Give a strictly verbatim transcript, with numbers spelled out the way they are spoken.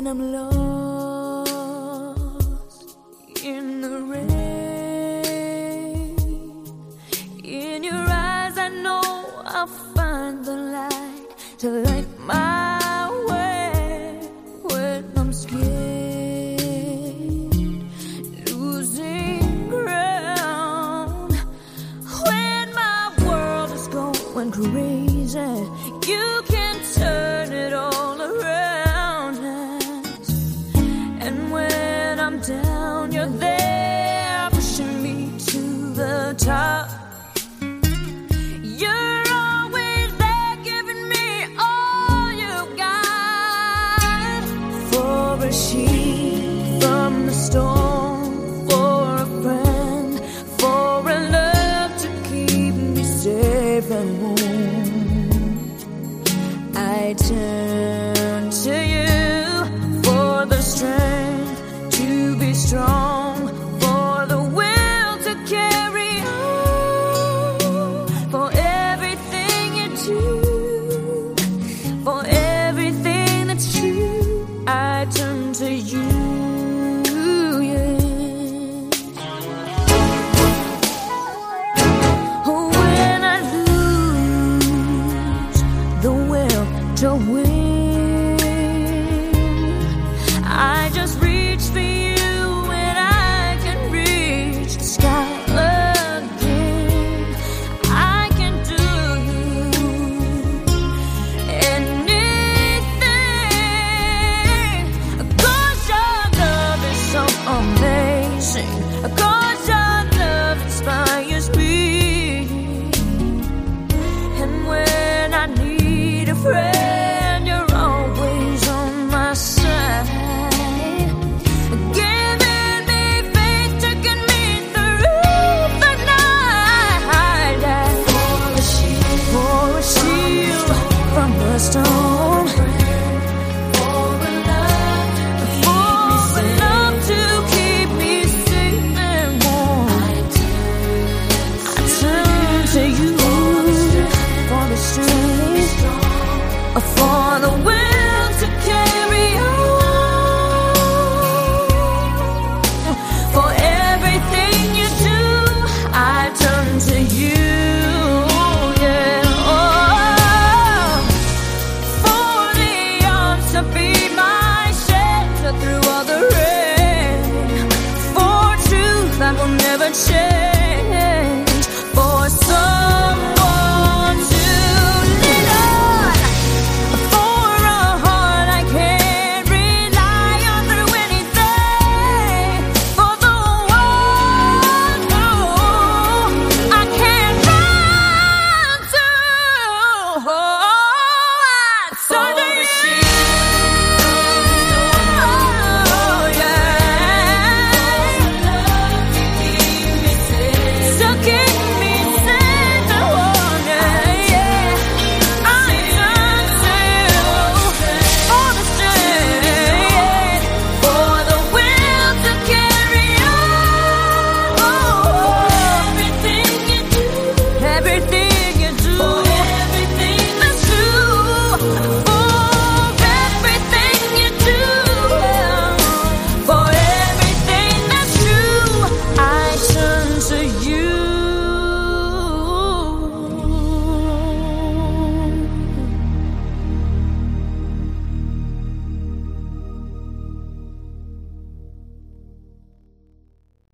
when I'm lost in the rain. In your eyes I know I'll find the light to light my way when I'm scared, losing ground. When my world is going crazy, you can turn it all around. And when I'm down, you're there pushing me to the top. You're always there giving me all you got. For a sheet from the storm, for a friend, for a love to keep me safe and warm, I turn to you for the strength to be strong, for the will to carry on, for everything you do, for everything that's true. I turn to you, yeah. When I lose the will to win, I just reach for you.